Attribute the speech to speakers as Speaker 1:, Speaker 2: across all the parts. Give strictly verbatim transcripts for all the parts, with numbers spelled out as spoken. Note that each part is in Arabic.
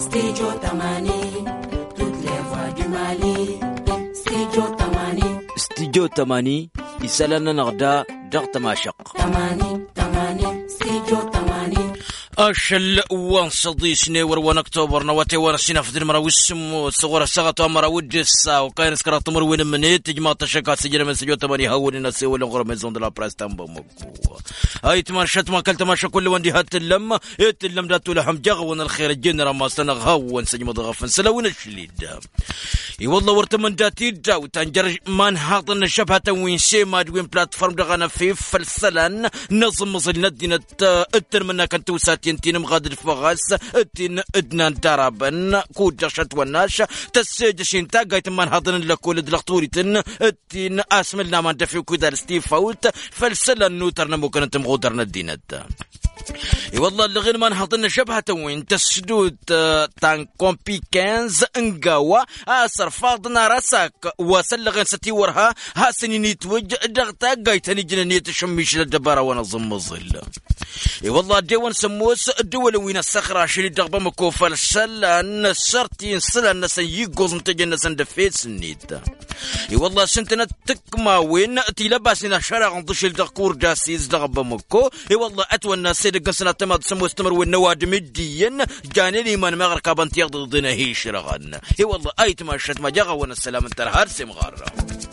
Speaker 1: Studio Tamani, toutes les voix du Mali. Studio Tamani.
Speaker 2: Studio Tamani, isalana narda dar tamashaq.
Speaker 1: Tamani, Tamani, Studio Tamani.
Speaker 2: أشل وانصدي سنور ونكتوبر نواتي ونسينا في المرا وسم صغر السغط ومرا ودس وكاين سكر تمر وين منيت تجمع تشكات سجل من سجوت ماني هون الناس ولا غير ميزون دلا براس تامبو مكو هاي تمرشت ما كلت ما كل وندي هات اللم هات اللم داتو لحم جغون الخير الجنرا ما سنغ هون سجم ضغفن سلوين الشليد اي والله ورت من داتي دا وتنجر مان حاطن شبهه وين سيما وين بلاتفورم دغنا في فلسلان نظم مصل ندينا اتر منا كنت وساتين تين مغادر فغاس تين ادنان درابن كود جشت والناش تسجل شنتا قايت من هضن لكل دلختوري تن تين اسم لنا ما دفي كودار ستيف فوت فلسلان نوتر نمو كانت مغودر ندينت اي والله اللي غير ما نحطنا شبهه وين تسدود تان كومبي خمسة انقاوا اسر فاضنا راسك وسلغن ستي ورها هاسني نيتوج دغتا قايتني جننيت شميش للدباره ونظم الظل اي والله ديوان سموس الدول وين الصخره شري دغبه مكوفل سلان سرتين سلان سيغوز متجن سندفيت سنيت اي والله سنتنا تكما وين تيلباسنا شرع نضش الدقور جاسيز دغبه مكو اي والله اتوى الناس قصنا تماد سمو استمر والنواد مديا جاني لي من مغرق بنت يغض ضنا هي شرغن اي والله ايت ما شت ما جغا وانا السلام انت هرسي مغاره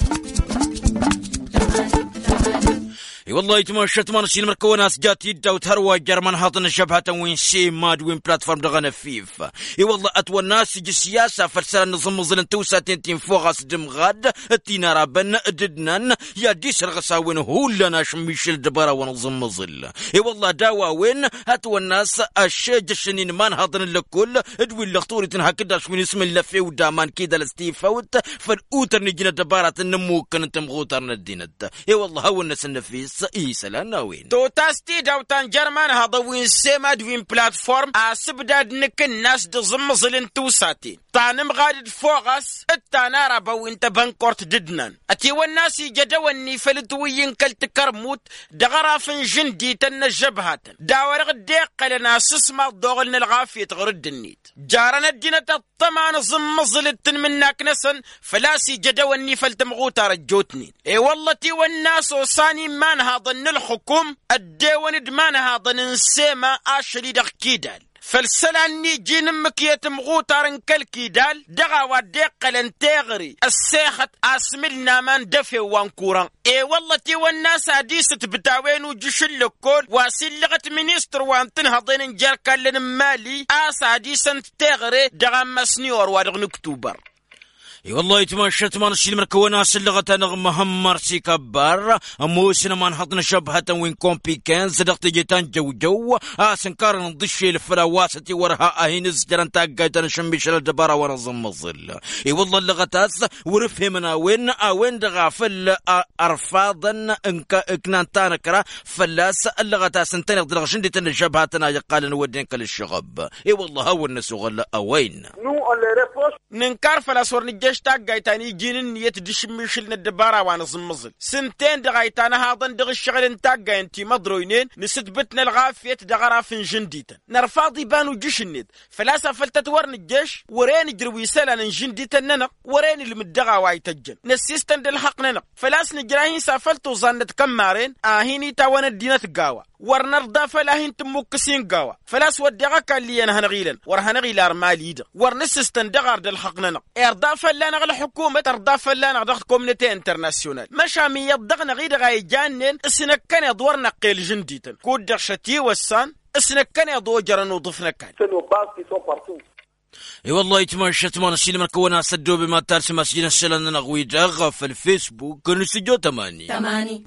Speaker 2: اي والله يتمشت ما نسيل مركوناس جات يدا وتهروا جرمان حاطن شبهه وين سي ماد وين بلاتفورم دغنا فيف اي والله اتوى الناس جي سياسه فرسان نظم ظلن توساتين تين فوغاس دمغاد تينا رابن ددنان يا ديس رغساوين هو لنا شميش الدبره ونظم ظل اي والله داوا وين اتوى الناس الشج الشنين ما نهضن لكل ادوي اللخطوري تنهكداش من اسم اللفي ودامان كيدا لستيف فوت فالاوتر نجينا دباره النمو كنت مغوتر ندينت اي والله هو الناس النفيس اي سلام وين
Speaker 3: تو تاستي داوتان جرمان هذا وين سيما دوين بلاتفورم اسبداد نك الناس دزم زلن توساتين تانم غادي فوغاس التانا ربا وين تبنكورت ددنان اتي والناس جدوني فلتوين كلت كرموت دغرافن جندي تنجبهات داور ديق لنا سسما دوغلن الغافيه تغرد النيت جارنا الدينه الطمان زم زلت منك نسن فلاسي جدوني فلتمغوت رجوتني اي والله تي والناس وصاني مان هاضن الحكم الديوان دمان هاضن نسيما اشري دغ كيدال فالسلاني جين مكيت مغوطارن كالكيدال دغا وديق لنتغري السيخت اسملنا من دفي وانكوران اي والله تي والناس عديسة بتاوين وجيش اللكول واسلغة منيستر وانتن هضين جاركال لنمالي اس عديسة تغري دغا مسنيور وادغ نكتوبر
Speaker 2: اي والله يتمشت ما نشيل مركونا سلغة نغمة همر سي كبار موسنا ما نحطنا شبهة وين كومبي كان صدقت جيتان جو جو اسنكار نضشي الفراواسة ورها اهين زجران تاقايتان شميش الدبارة ونظم الظل اي والله اللغتاس ورفهمنا وين اوين دغافل ارفاضا انك اكنان تانكرا فلاس اللغتاس انتين اغدرغشن دي تن شبهاتنا يقال نودين كل الشغب اي والله هو الناس غلا اوين
Speaker 3: ننكار فلاسور نجيش تاقايتاني جينين يتدش ميشل ندبارا ونظم مظل سنتين دغايتانا هاضن دغ الشغل تاقاينتي مضروينين نستبتنا الغافية دغرافن جنديتا نرفاضي بانو جيش النيد فلاسا فلتتور نجيش ورين جروي سالا جنديتا ننق ورين المدغا وايتجن نسيستن دلحق ننق فلاس نجراهين سافلتو ظنت كمارين آهيني تاوانا الدينة قاوة ورنرضا فلاهين تموكسين قاوة فلاس ودغا كان لي انا هنغيلا ورهنغيلا ارماليدا ورنسستن دغار دلحق ننق ارضا فلانا غل حكومة ارضا فلانا غدخ كومنيتي انترناسيونال مشامي يضغنا غير غاي جانين اسنك كان يدور نقيل جنديتا كود دخشتي والسان اسنك كان يدور جرن وضفنا كان
Speaker 2: اي والله يتمشت ما نشيل مركونا سدو بما تارسي مسجد السلان نغوي دغ في الفيسبوك كنو سجو تماني
Speaker 1: تماني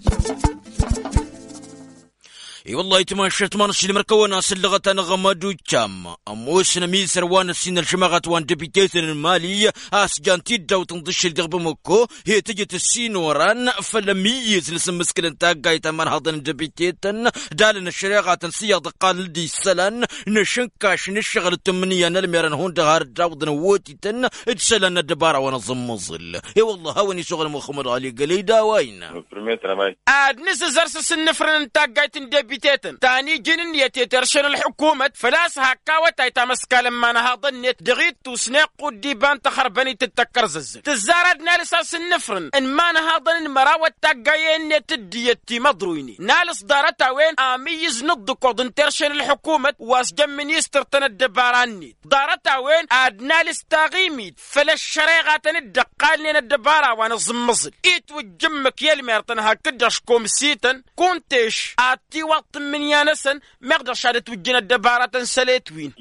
Speaker 2: اي والله يتمشت ما نشيل مركونا سلغة نغمدو جام اموسنا ميسر وانا سين الشماغات وان ديبيتيتن المالية اسجان تيدا وتنضش الدغب مكو هي تجت السين وران فلميز لسم مسكن تاقاي تمان هاضن ديبيتيتن دالن الشريغة تنسيق دقال دي السلان نشنكاش نشغل التمنية نلميران هون دغار داود نووتيتن اتسلن الدبارة ونظم مظل اي والله هاوني شغل محمد علي قليدا وين
Speaker 3: اد نس زرس النفرن تاقاي تندب ديبيتيتن تاني جنن يتيترشن الحكومة فلاس هكا وتايتا مسكا لما نهاضنت دغيت وسناق وديبان تخربني تتكر زز تزاردنا لساس النفرن ان ما نهاضن مراوة تاقاين تديتي مضرويني نالس دارتا وين اميز نضكو ترشن الحكومة واسجم منيستر تندباراني دارتا وين ادنا لستاغيميد فلا الشريغة تندقالين الدبارة وانا زمزل ايت وجمك يلميرتن هكدش كومسيتن كونتش اتي وقت من يانسن مقدر شادت وجنا الدبارة سليت وين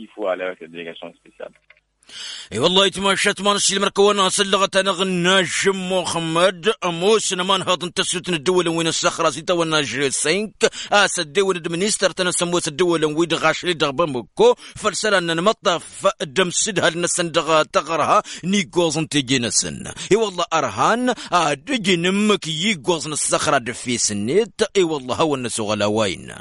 Speaker 2: اي والله يتماشت ما نسي المركونه سلغت انا غناج محمد اموس مان هاد انتسوت الدول وين الصخره سيتا وناج سينك اس الدول المينستر تنسموت الدول ويد غاشلي دغبمكو فرسلنا نمطف دمسدها النسندغ تغرها نيغوز انتجينسن اي والله ارهان ادجي نمك يغوز الصخره دفي سنيت اي والله هو الناس غلاوين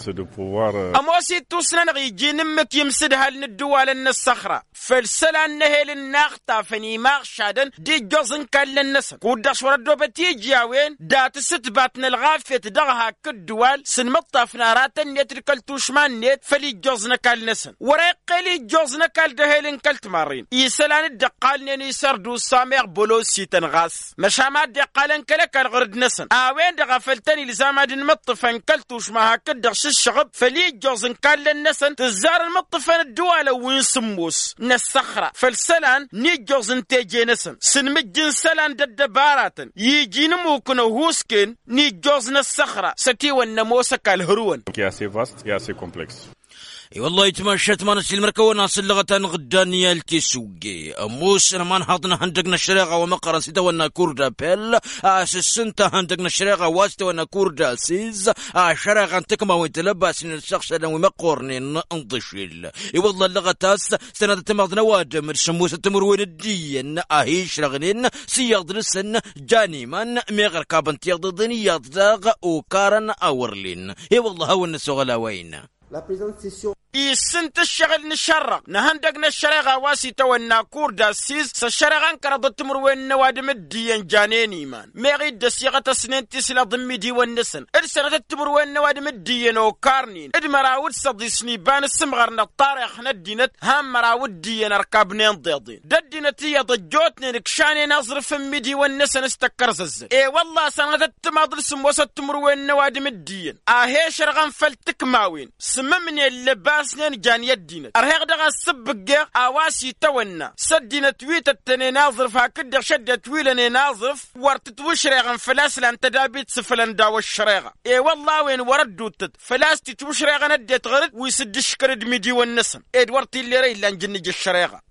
Speaker 3: اموسي توسنا يجي نمك يمسدها الدول الصخره فرسلنا نهل الناختا فني مارشادن دي جوزن كان النسن كوداش وردو بتيجي وين دات ستباتنا الغافية دغها كدوال سنمطا فناراتن يتركل توشمان نيت فلي جوزنا كان نسن وريقلي جوزنا كال دهلن كالت مارين يسلان الدقال نين يسردو سامير بولوسي تنغاس مشامات دقالن كلك الغرد نسن اوين دغفلتني لزاماد المطفن كالتوش ما هكدغش الشغب فلي جوزن كان النسن تزار المطفن الدوال وين سموس نسخرة فالسلان نيجوز انتاجي نسن سنمجن سلان ددباراتن يجي نموكنا هوسكن نيجوز نسخرة ستي ونموسك الهرون
Speaker 4: كياسي فاست كياسي كومبلكس
Speaker 2: اي والله يتمشت ما نسي المركونه سلغه غدانيا التسوقي اموس ما نحضنا هندقنا الشريغه ومقرا سيتا ونا كوردا بيل اسسنتا هندقنا الشريغه واستا ونا كوردا سيز شريغه تكما ويتلبس الشخص لو مقورنين انضشيل اي والله اللغتاس سنه تمضنا وادم الشموس تمر وين الدين اهيش رغنين سياض لسن جاني من ميغر كابنت يضدني يضاغ وكارن اورلين اي والله هو الناس غلاوين
Speaker 5: La présente session
Speaker 3: يسنت الشغل نشرق نهندقنا الشريغة واسي تونا كوردا سيز سالشريغان كرضو تمر وين نوادم الديان جانين ايمان ميغي دسيغة سنين تسلا ضمي دي والنسن ارسنة تمر وين نوادم الديان وكارنين اد مراود صدي سنيبان السمغرنا الطاريخ ندينت هام مراود ديان اركابنين ضيضين ددينتي ضجوتني نكشاني ناصر فمي دي والنسن استكر زز اي والله سنة تماضل سموسة تمر وين نوادم الديان اهي شرغان فلتك ماوين سممني اللبان سنين جان يدينت ارهيق دغا السبقيق اواسي تونا سدينا تويت التني ناظرف هكذا شد تويلني ناظرف ورتت وشريغا فلاس لان تدابيت سفلان داو الشريغا اي والله وين وردوتت فلاس تتوشريغا نديت غرد ويسد الشكرد ميدي والنسن ايد ورتي اللي ري لان جنج الشريغا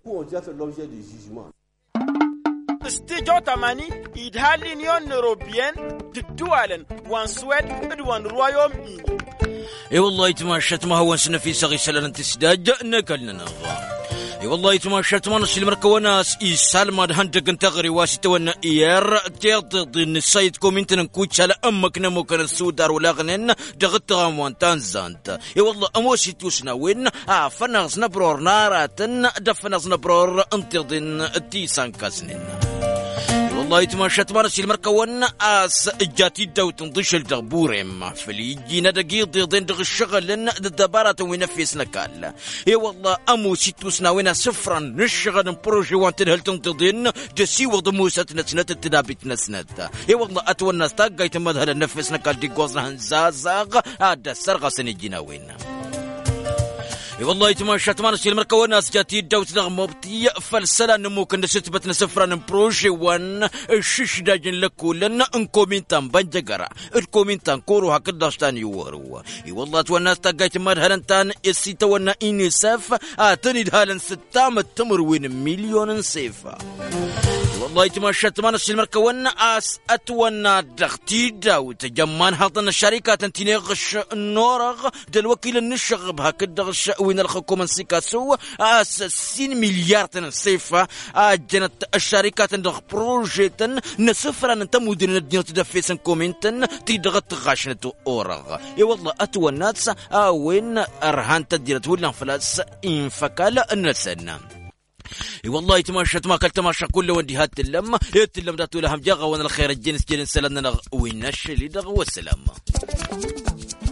Speaker 3: استيجو تماني يدهال لينيون نوروبيان تدوالن وان سويد ادوان رويوم اي
Speaker 2: اي والله يتماشت ما هو سنة في صغي سلالة تسداج نكلنا نغا اي والله يتماشت ما نسي المركوناس اي سالما هندق انتغري واسيتونا اير تيض السيد كومنتن كوتش على امك نموكن السودار ولاغنين دغت غاموان تانزانت اي والله اموسي توسنا وين افنغز نبرور ناراتن دفنغز نبرور انتظن تيسان كاسنين والله يتماشت مارسي المركون اس جاتي دوت نضيش الدغبورم فليجينا دقيق ضين دغ الشغل لن الدبارة وينفيس نكال اي والله امو سيتوسنا وين صفرا نشغل بروجي وانتن هل تنتظن جسي وضموسات نسنت التدابيت نسنت اي والله اتونا استاق يتمد هل النفس نكال دي قوزنا هنزازاغ هذا السرغة سنجينا وين اي والله يتماشت ما نسي المركونه ناس جاتي دوت دغموبتي فلسلا نموك نستبت نسفران بروجي وان الشش داجن لكولن انكومنتان بنجغرا الكومنتان كورو هكذا شتان يورو اي والله توناس تاقايت مرهلنتان السيتا ونا انيساف اتني دهالن ستام التمر وين مليون سيفا والله يتماشت ما نسي المركونه اس اتونا دغتي داوت جمان هاطن الشركات انتينيغش النورغ دالوكيل النشغب هكذا غش وين الحكومة سيكاسو أساسين مليار تنصيفة أجنت الشركات عندها بروجيتن نسفر أن تمودين الدنيا تدفيسن كومنتن تيدغت غاشنة أورغ إي والله أتوى الناس وين أرهان تديرت ولا فلاس إنفكال النسن اي والله يتماشت ما كل تماشى كل وندي هات اللمه يتلم داتو لهم جاغا وانا الخير الجنس جنس سلنا وين الشلي دغ والسلام